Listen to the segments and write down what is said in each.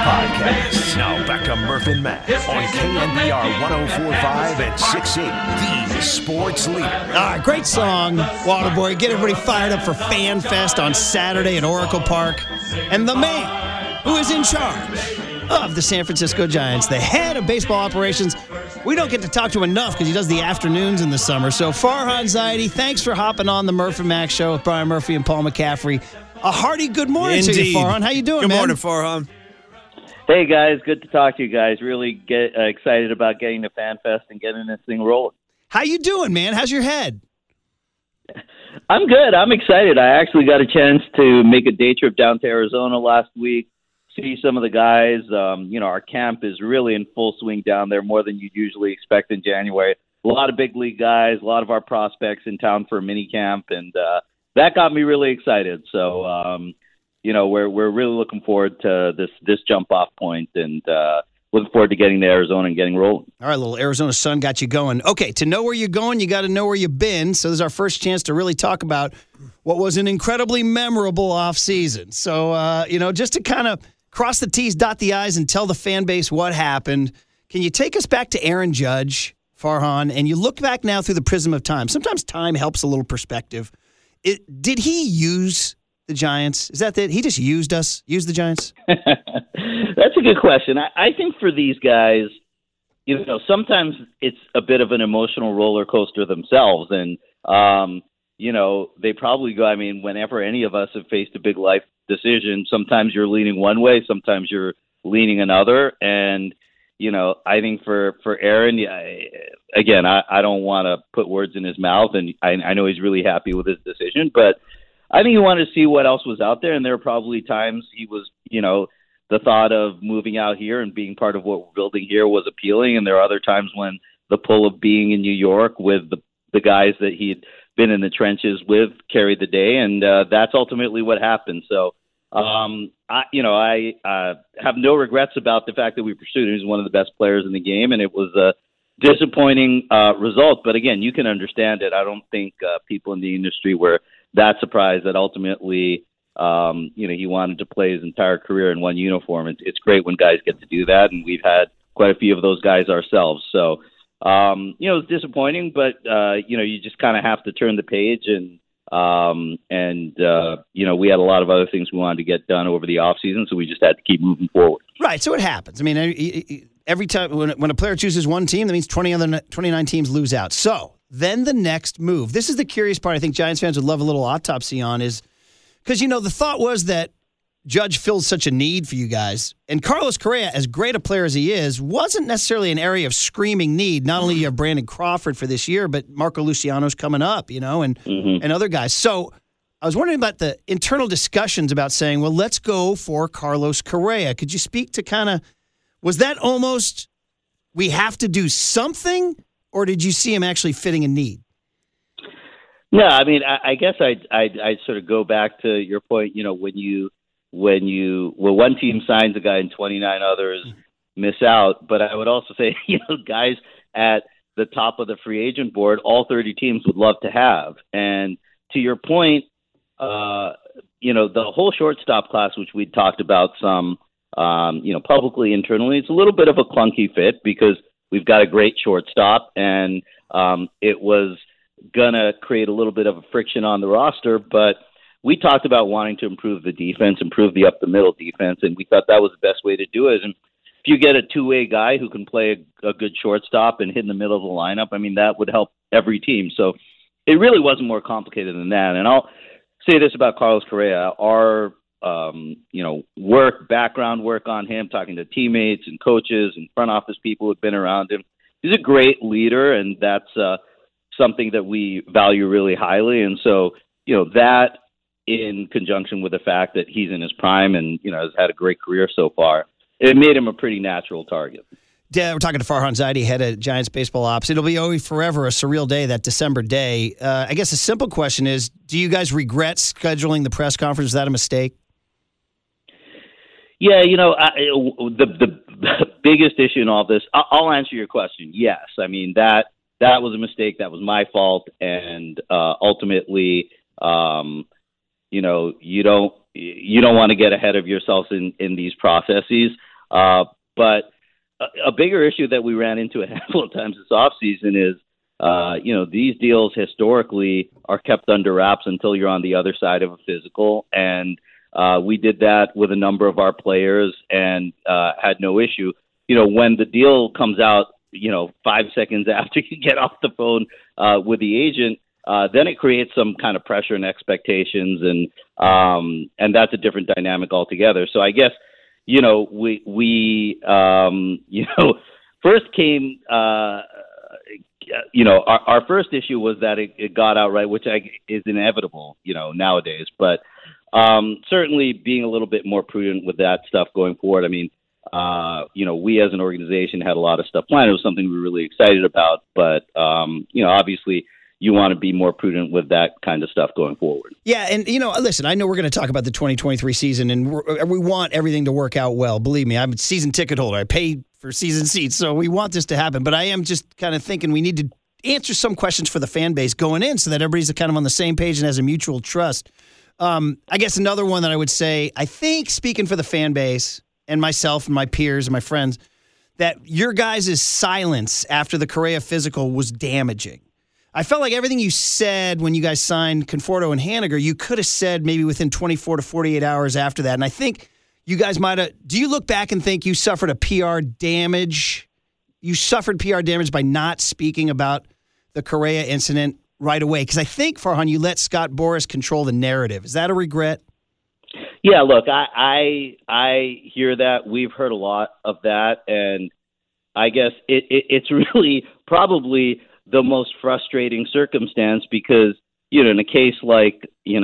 Podcast. Now back to Murph and Matt on KNBR 104.5 and 6.8, the sports leader. All right, great song, Waterboy. Get everybody fired up for Fan Fest on Saturday at Oracle Park. And the man who is in charge of the San Francisco Giants, the head of baseball operations. We don't get to talk to him enough because he does the afternoons in the summer. So Farhan Zaidi, thanks for hopping on the Murph and Max show with Brian Murphy and Paul McCaffrey. A hearty good morning to you, Farhan. How you doing, man? Good morning, Farhan. Hey, guys. Good to talk to you guys. Really get excited about getting to Fan Fest and getting this thing rolling. How you doing, man? How's your head? I'm good. I'm excited. I actually got a chance to make a day trip down to Arizona last week, see some of the guys. Our camp is really in full swing down there, more than you'd usually expect in January. A lot of big league guys, a lot of our prospects in town for a mini camp, and that got me really excited. So, we're really looking forward to this jump off point, and looking forward to getting to Arizona and getting rolling. All right, little Arizona sun got you going. Okay, to know where you're going, you got to know where you've been. So this is our first chance to really talk about what was an incredibly memorable offseason. So, just to kind of cross the T's, dot the I's, and tell the fan base what happened, can you take us back to Aaron Judge, Farhan, and you look back now through the prism of time. Sometimes time helps a little perspective. Did he use the Giants? Is that he just used the Giants? That's a good question. I think for these guys, sometimes it's a bit of an emotional roller coaster themselves. And, they probably go, whenever any of us have faced a big life decision, sometimes you're leaning one way, sometimes you're leaning another. And, I think for Aaron, I don't want to put words in his mouth, and I know he's really happy with his decision, but I think he wanted to see what else was out there, and there were probably times he was, the thought of moving out here and being part of what we're building here was appealing, and there are other times when the pull of being in New York with the guys that he'd been in the trenches with carried the day, and that's ultimately what happened. So, I have no regrets about the fact that we pursued him. He's one of the best players in the game, and it was a disappointing result. But again, you can understand it. I don't think people in the industry were that surprised that ultimately, he wanted to play his entire career in one uniform. It's great when guys get to do that, and we've had quite a few of those guys ourselves. So, it was disappointing, but you just kind of have to turn the page and we had a lot of other things we wanted to get done over the offseason, so we just had to keep moving forward. Right, so it happens. Every time when a player chooses one team, that means 29 teams lose out. So then the next move. This is the curious part I think Giants fans would love a little autopsy on is because, the thought was that Judge fills such a need for you guys. And Carlos Correa, as great a player as he is, wasn't necessarily an area of screaming need. Not only you have Brandon Crawford for this year, but Marco Luciano's coming up, and other guys. So I was wondering about the internal discussions about saying, well, let's go for Carlos Correa. Could you speak to was that almost we have to do something, or did you see him actually fitting a need? No, I guess I'd sort of go back to your point, when one team signs a guy and 29 others miss out. But I would also say, guys at the top of the free agent board, all 30 teams would love to have. And to your point, the whole shortstop class, which we talked about some, publicly, internally, it's a little bit of a clunky fit because we've got a great shortstop, and it was going to create a little bit of a friction on the roster. But we talked about wanting to improve the defense, improve the up-the-middle defense, and we thought that was the best way to do it. And if you get a two-way guy who can play a good shortstop and hit in the middle of the lineup, that would help every team. So it really wasn't more complicated than that. And I'll say this about Carlos Correa. Our background work on him, talking to teammates and coaches and front office people who've been around him. He's a great leader, and that's something that we value really highly. And so, that in conjunction with the fact that he's in his prime and, has had a great career so far, it made him a pretty natural target. Yeah, we're talking to Farhan Zaidi, head of Giants baseball ops. It'll be always forever a surreal day, that December day. I guess a simple question is, do you guys regret scheduling the press conference? Is that a mistake? Yeah, the biggest issue in all this, I'll answer your question. Yes. That was a mistake. That was my fault. And ultimately, you don't want to get ahead of yourselves in these processes. But a bigger issue that we ran into a handful of times this offseason is, these deals historically are kept under wraps until you're on the other side of a physical. And we did that with a number of our players and had no issue. When the deal comes out, 5 seconds after you get off the phone with the agent, then it creates some kind of pressure and expectations, and that's a different dynamic altogether. So I guess, we first came, our first issue was that it got outright, which is inevitable, nowadays. But certainly being a little bit more prudent with that stuff going forward. I mean, we as an organization had a lot of stuff planned. It was something we were really excited about, but, obviously you want to be more prudent with that kind of stuff going forward. Yeah, and, listen, I know we're going to talk about the 2023 season, and we want everything to work out well. Believe me, I'm a season ticket holder. I pay for season seats, so we want this to happen. But I am just kind of thinking we need to answer some questions for the fan base going in so that everybody's kind of on the same page and has a mutual trust. I guess another one that I would say, I think speaking for the fan base and myself and my peers and my friends, that your guys' silence after the Correa physical was damaging. I felt like everything you said when you guys signed Conforto and Haniger, you could have said maybe within 24 to 48 hours after that. And I think you guys might have, do you look back and think you suffered a PR damage? You suffered PR damage by not speaking about the Correa incident right away? Because I think, Farhan, you let Scott Boras control the narrative. Is that a regret? Yeah, look, I hear that. We've heard a lot of that. And I guess it's really probably the most frustrating circumstance because, in a case like, in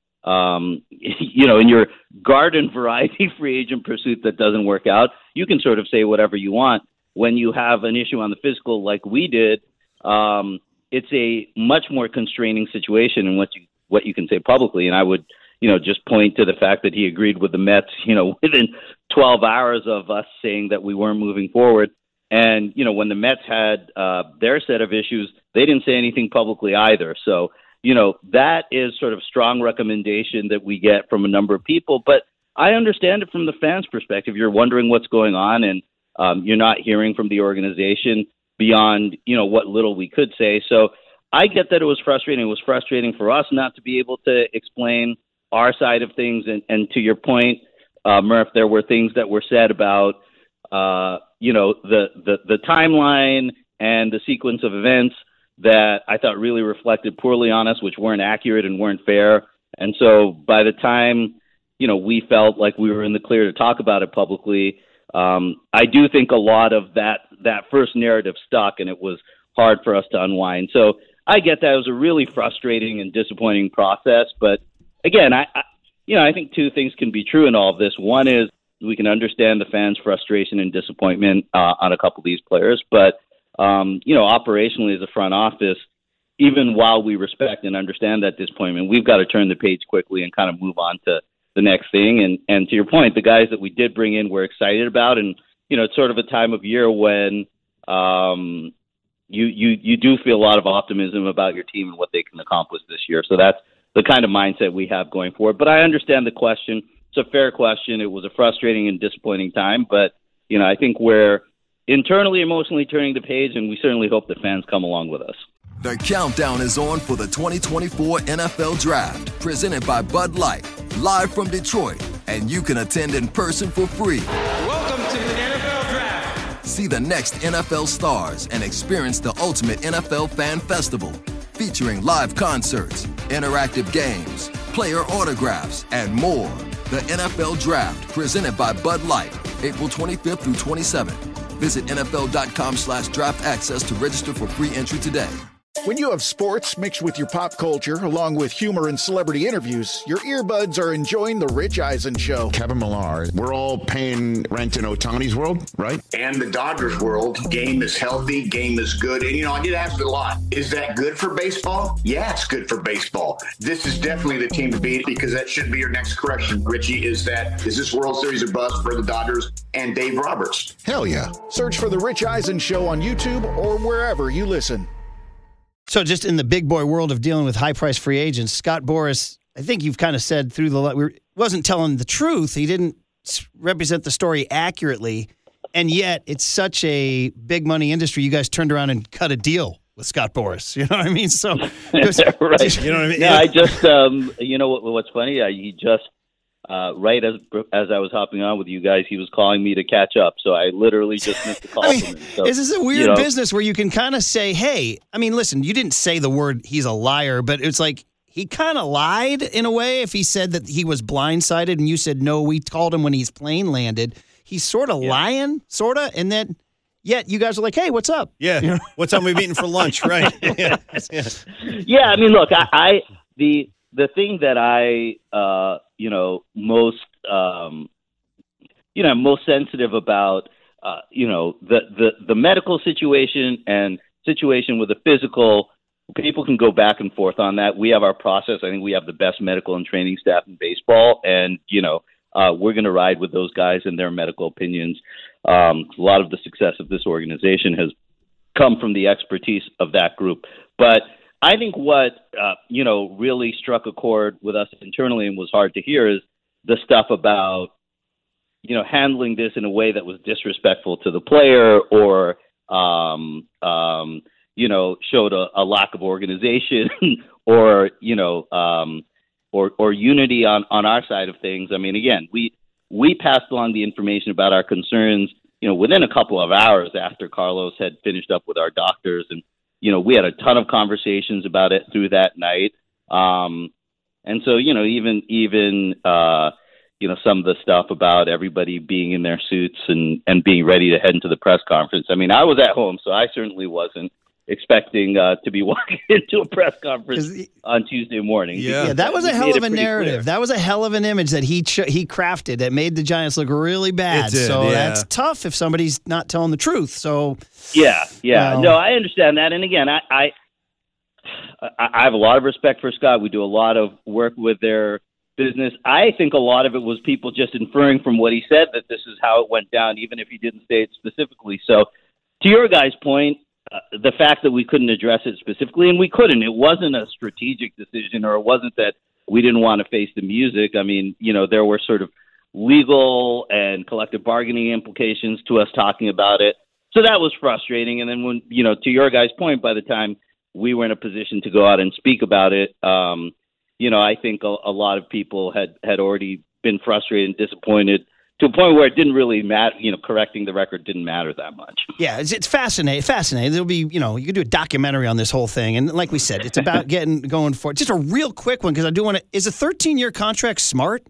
your garden variety free agent pursuit that doesn't work out, you can sort of say whatever you want. When you have an issue on the physical like we did, it's a much more constraining situation in what you can say publicly. And I would, just point to the fact that he agreed with the Mets, within 12 hours of us saying that we weren't moving forward. And, when the Mets had their set of issues, they didn't say anything publicly either. So, that is sort of strong recommendation that we get from a number of people. But I understand it from the fans' perspective. You're wondering what's going on, and you're not hearing from the organization beyond, what little we could say. So I get that it was frustrating. It was frustrating for us not to be able to explain our side of things. And to your point, Murph, there were things that were said about the timeline and the sequence of events that I thought really reflected poorly on us, which weren't accurate and weren't fair. And so by the time, we felt like we were in the clear to talk about it publicly, I do think a lot of that first narrative stuck, and it was hard for us to unwind. So I get that. It was a really frustrating and disappointing process. But again, I think two things can be true in all of this. One is, we can understand the fans' frustration and disappointment on a couple of these players. But, operationally as a front office, even while we respect and understand that disappointment, we've got to turn the page quickly and kind of move on to the next thing. And to your point, the guys that we did bring in we're excited about. And, it's sort of a time of year when you do feel a lot of optimism about your team and what they can accomplish this year. So that's the kind of mindset we have going forward. But I understand the question. It's a fair question. It was a frustrating and disappointing time, but I think we're internally, emotionally turning the page, and we certainly hope the fans come along with us. The countdown is on for the 2024 NFL Draft, presented by Bud Light, live from Detroit, and you can attend in person for free. Welcome to the NFL Draft. See the next NFL stars and experience the ultimate NFL fan festival, featuring live concerts, interactive games, player autographs, and more. The NFL Draft, presented by Bud Light, April 25th through 27th. Visit NFL.com/draft access to register for free entry today. When you have sports mixed with your pop culture, along with humor and celebrity interviews, your earbuds are enjoying The Rich Eisen Show. Kevin Millar, we're all paying rent in Ohtani's world, right? And the Dodgers world. Game is healthy, game is good. And, I get asked a lot, is that good for baseball? Yeah, it's good for baseball. This is definitely the team to beat, because that should be your next correction, Richie, is this World Series a bust for the Dodgers and Dave Roberts? Hell yeah. Search for The Rich Eisen Show on YouTube or wherever you listen. So just in the big boy world of dealing with high-priced free agents, Scott Boras, I think you've kind of said through wasn't telling the truth. He didn't represent the story accurately, and yet it's such a big money industry. You guys turned around and cut a deal with Scott Boras. You know what I mean? So, right. You know what I mean? No, I just, you know what's funny? He just, right as I was hopping on with you guys, he was calling me to catch up. So I literally just missed the call from him. So, this is a weird business where you can kind of say, hey, I mean, listen, you didn't say the word he's a liar, but it's like he kind of lied in a way if he said that he was blindsided and you said, no, we called him when his plane landed. He's sort of lying, sort of, and then yet you guys are like, hey, what's up? Yeah, you know? What time are we meeting for lunch, right? Yeah, I mean, look, the thing that I, most, most sensitive about, the medical situation and situation with the physical, people can go back and forth on that. We have our process. I think we have the best medical and training staff in baseball, and, we're going to ride with those guys and their medical opinions. A lot of the success of this organization has come from the expertise of that group. But I think what, really struck a chord with us internally and was hard to hear is the stuff about, handling this in a way that was disrespectful to the player or, showed a lack of organization or, or unity on our side of things. I mean, again, we passed along the information about our concerns, within a couple of hours after Carlos had finished up with our doctors. And, we had a ton of conversations about it through that night. And so, even some of the stuff about everybody being in their suits and being ready to head into the press conference. I mean, I was at home, so I certainly wasn't expecting to be walking into a press conference on Tuesday morning. Yeah, that was a hell of a narrative. Clear. That was a hell of an image that he crafted that made the Giants look really bad. That's tough if somebody's not telling the truth. So yeah. No, I understand that. And again, I have a lot of respect for Scott. We do a lot of work with their business. I think a lot of it was people just inferring from what he said that this is how it went down, even if he didn't say it specifically. So to your guys' point, the fact that we couldn't address it specifically, and we couldn't, it wasn't a strategic decision, or it wasn't that we didn't want to face the music. I mean, there were sort of legal and collective bargaining implications to us talking about it. So that was frustrating. And then when, to your guys' point, by the time we were in a position to go out and speak about it, I think a lot of people had already been frustrated and disappointed to a point where it didn't really matter, correcting the record didn't matter that much. Yeah, it's fascinating. There'll be, you could do a documentary on this whole thing. And like we said, it's about going for it. Just a real quick one, because I do want to, is a 13-year contract smart?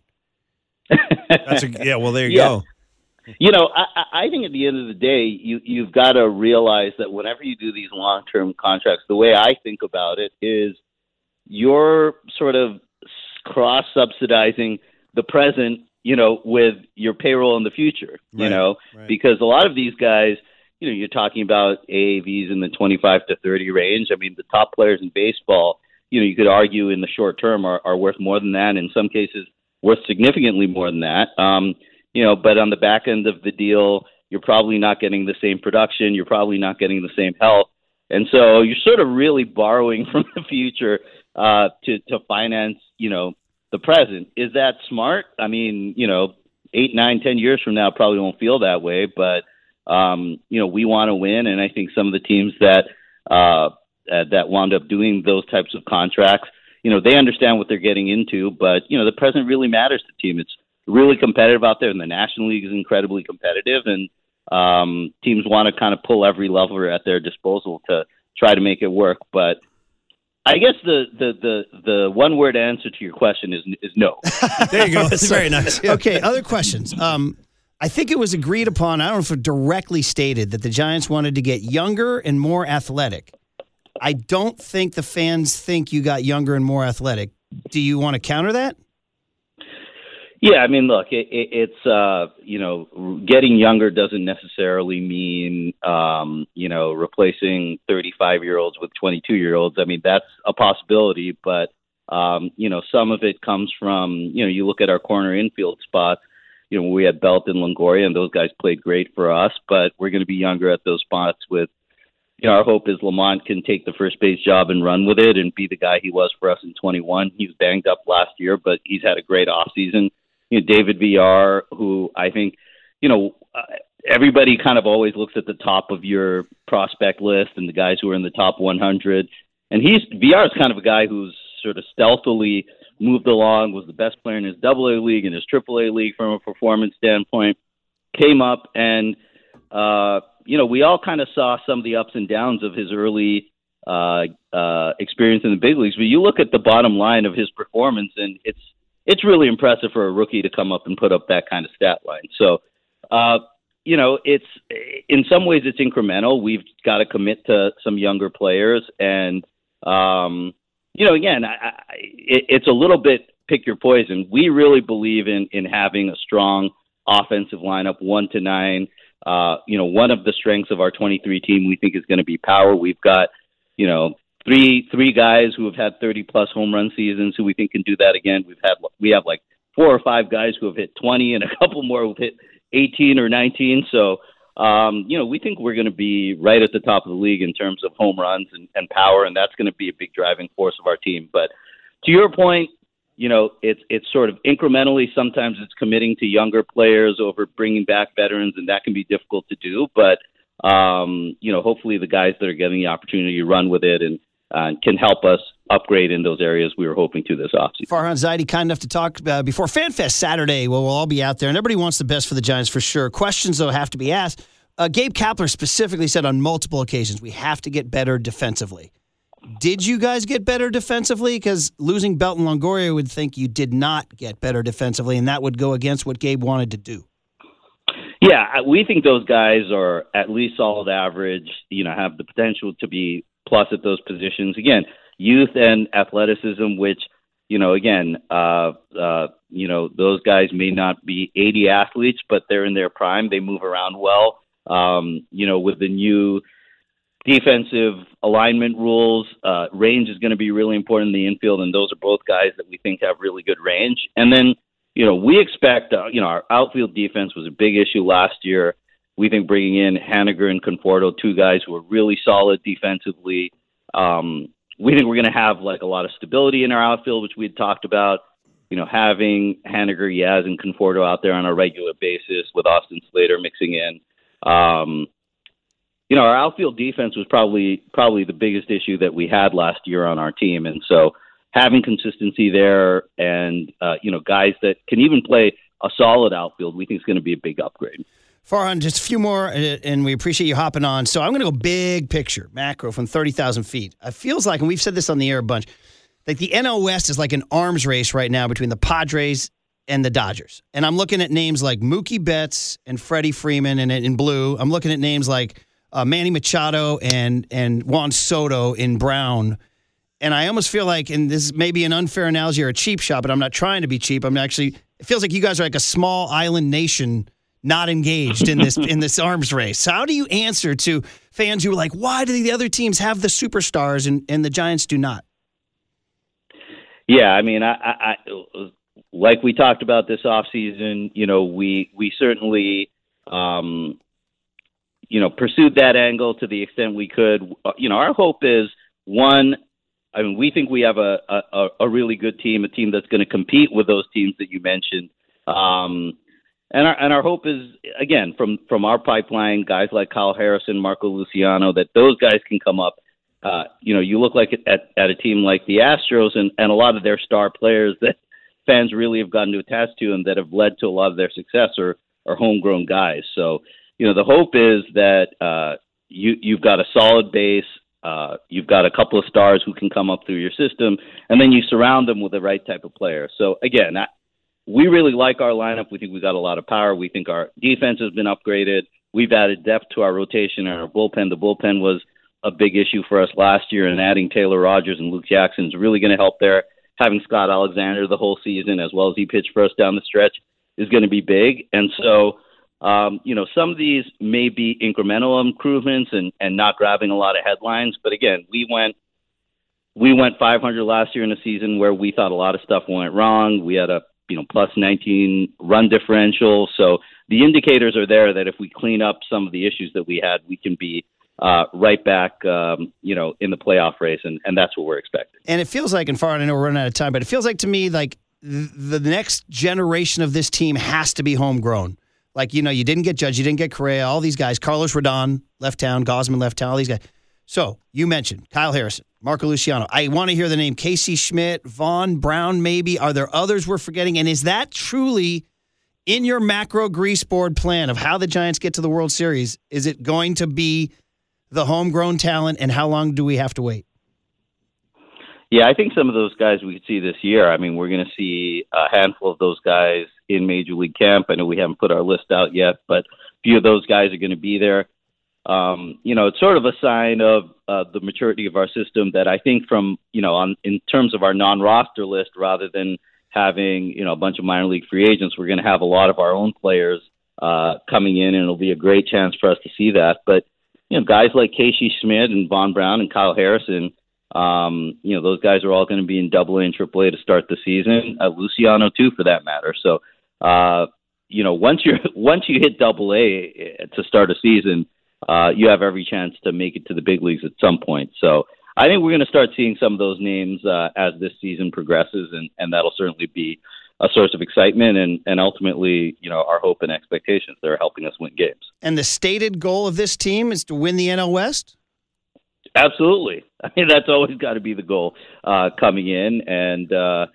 Well, there you go. I think at the end of the day, you've got to realize that whenever you do these long-term contracts, the way I think about it is you're sort of cross-subsidizing the present, with your payroll in the future, right. Because a lot of these guys, you're talking about AAVs in the 25 to 30 range. I mean, the top players in baseball, you could argue in the short term are worth more than that. In some cases, worth significantly more than that. But on the back end of the deal, you're probably not getting the same production. You're probably not getting the same health. And so you're sort of really borrowing from the future to finance, the present. Is that smart? I mean, 8, 9, 10 years from now, probably won't feel that way, but, we want to win. And I think some of the teams that wound up doing those types of contracts, they understand what they're getting into, but, the present really matters to the team. It's really competitive out there, and the National League is incredibly competitive, and teams want to kind of pull every lever at their disposal to try to make it work. But I guess the one word answer to your question is no. There you go. That's very nice. Okay, other questions. I think it was agreed upon, I don't know if it directly stated, that the Giants wanted to get younger and more athletic. I don't think the fans think you got younger and more athletic. Do you want to counter that? Yeah, I mean, look, it's getting younger doesn't necessarily mean, replacing 35-year-olds with 22-year-olds. I mean, that's a possibility, but, some of it comes from, you look at our corner infield spots, we had Belt and Longoria, and those guys played great for us, but we're going to be younger at those spots with, our hope is Lamont can take the first base job and run with it and be the guy he was for us in 21. He was banged up last year, but he's had a great offseason. David Villar, who I think, everybody kind of always looks at the top of your prospect list and the guys who are in the top 100. And Villar is kind of a guy who's sort of stealthily moved along, was the best player in his AA league and his AAA league from a performance standpoint, came up and, we all kind of saw some of the ups and downs of his early experience in the big leagues. But you look at the bottom line of his performance, and it's really impressive for a rookie to come up and put up that kind of stat line. So, it's in some ways it's incremental. We've got to commit to some younger players, and again, it's a little bit pick your poison. We really believe in having a strong offensive lineup, 1 to 9. One of the strengths of our 23 team we think is going to be power. We've got, three guys who have had 30-plus home run seasons who we think can do that again. We have like 4 or 5 guys who have hit 20 and a couple more who've hit 18 or 19. So, we think we're going to be right at the top of the league in terms of home runs and power, and that's going to be a big driving force of our team. But to your point, it's sort of incrementally. Sometimes it's committing to younger players over bringing back veterans, and that can be difficult to do. But, hopefully the guys that are getting the opportunity to run with it and can help us upgrade in those areas we were hoping to this offseason. Farhan Zaidi, kind enough to talk before FanFest Saturday. Well, we'll all be out there, and everybody wants the best for the Giants for sure. Questions, though, have to be asked. Gabe Kapler specifically said on multiple occasions, we have to get better defensively. Did you guys get better defensively? Because losing Belt and Longoria would think you did not get better defensively, and that would go against what Gabe wanted to do. Yeah, we think those guys are at least solid average, have the potential to be plus at those positions. Again, youth and athleticism, which, those guys may not be 80 athletes, but they're in their prime. They move around well. With the new defensive alignment rules, range is going to be really important in the infield, and those are both guys that we think have really good range. And then, we expect, our outfield defense was a big issue last year. We think bringing in Haniger and Conforto, 2 guys who are really solid defensively. We think we're going to have like a lot of stability in our outfield, which we had talked about. Having Haniger, Yaz, and Conforto out there on a regular basis with Austin Slater mixing in. Our outfield defense was probably the biggest issue that we had last year on our team, and so having consistency there and guys that can even play a solid outfield, we think is going to be a big upgrade. Farhan, just a few more, and we appreciate you hopping on. So I'm going to go big picture, macro, from 30,000 feet. It feels like, and we've said this on the air a bunch, like the NL West is like an arms race right now between the Padres and the Dodgers. And I'm looking at names like Mookie Betts and Freddie Freeman and in blue. I'm looking at names like Manny Machado and Juan Soto in brown. And I almost feel like, and this may be an unfair analogy or a cheap shot, but I'm not trying to be cheap. It feels like you guys are like a small island nation not engaged in this arms race. So how do you answer to fans who are like, why do the other teams have the superstars and the Giants do not? Yeah, I mean, I like we talked about this offseason, we certainly, pursued that angle to the extent we could. Our hope is, one, we think we have a really good team, a team that's going to compete with those teams that you mentioned. And our hope is, again, from our pipeline, guys like Kyle Harrison, Marco Luciano, that those guys can come up. You look like at a team like the Astros and a lot of their star players that fans really have gotten to attach to and that have led to a lot of their success are homegrown guys. So, the hope is that you've got a solid base. You've got a couple of stars who can come up through your system, and then you surround them with the right type of player. So, again, we really like our lineup. We think we've got a lot of power. We think our defense has been upgraded. We've added depth to our rotation and our bullpen. The bullpen was a big issue for us last year, and adding Taylor Rogers and Luke Jackson is really going to help there. Having Scott Alexander the whole season, as well as he pitched for us down the stretch, is going to be big. And so, some of these may be incremental improvements and not grabbing a lot of headlines. But again, we went 500 last year in a season where we thought a lot of stuff went wrong. We had a plus 19 run differential. So the indicators are there that if we clean up some of the issues that we had, we can be right back, in the playoff race, and that's what we're expecting. And it feels like, and Farhan, I know we're running out of time, but it feels like to me like the next generation of this team has to be homegrown. Like, you didn't get Judge, you didn't get Correa, all these guys. Carlos Rodon left town, Gausman left town, all these guys. So you mentioned Kyle Harrison, Marco Luciano. I want to hear the name Casey Schmidt, Vaughn Brown maybe. Are there others we're forgetting? And is that truly in your macro grease board plan of how the Giants get to the World Series? Is it going to be the homegrown talent, and how long do we have to wait? Yeah, I think some of those guys we could see this year. I mean, we're going to see a handful of those guys in Major League Camp. I know we haven't put our list out yet, but a few of those guys are going to be there. It's sort of a sign of the maturity of our system that I think from, in terms of our non-roster list, rather than having, a bunch of minor league free agents, we're going to have a lot of our own players coming in, and it'll be a great chance for us to see that. But, guys like Casey Schmidt and Vaughn Brown and Kyle Harrison, those guys are all going to be in Double-A and Triple-A to start the season. Luciano too, for that matter. So, once you hit Double-A to start a season, you have every chance to make it to the big leagues at some point. So I think we're going to start seeing some of those names as this season progresses, and that'll certainly be a source of excitement and ultimately, our hope and expectations that are helping us win games. And the stated goal of this team is to win the NL West? Absolutely. I mean, that's always got to be the goal coming in. And,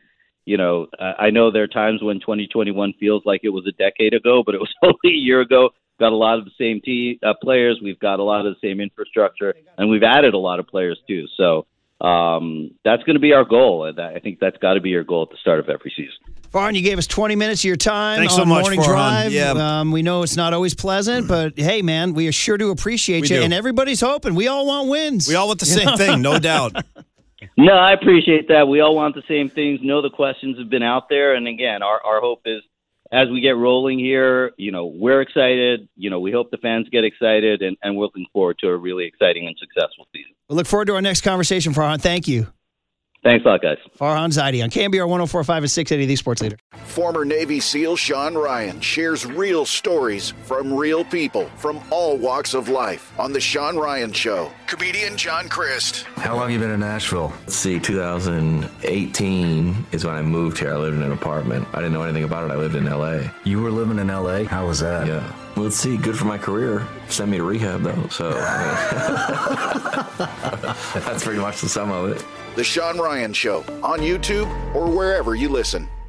I know there are times when 2021 feels like it was a decade ago, but it was only a year ago. Got a lot of the same players. We've got a lot of the same infrastructure, and we've added a lot of players too. So that's going to be our goal. I think that's got to be your goal at the start of every season. Farhan, you gave us 20 minutes of your time. Thanks on so much, Morning Farhan. Drive. Yeah. We know it's not always pleasant, but hey, man, we are sure to appreciate you. do. And everybody's hoping. We all want wins. We all want the same thing, no doubt. No, I appreciate that. We all want the same things. The questions have been out there. And again, our hope is as we get rolling here, we're excited. We hope the fans get excited, and we're looking forward to a really exciting and successful season. We look forward to our next conversation, Farhan. Thank you. Thanks a lot, guys. Farhan Zaidi on KNBR 104.5 and 680, the Sports Leader. Former Navy SEAL Sean Ryan shares real stories from real people from all walks of life on The Sean Ryan Show. Comedian John Crist. How long have you been in Nashville? Let's see, 2018 is when I moved here. I lived in an apartment. I didn't know anything about it. I lived in L.A. You were living in L.A.? How was that? Yeah. Well, let's see, good for my career. Sent me to rehab, though, so that's pretty much the sum of it. The Sean Ryan Show on YouTube or wherever you listen.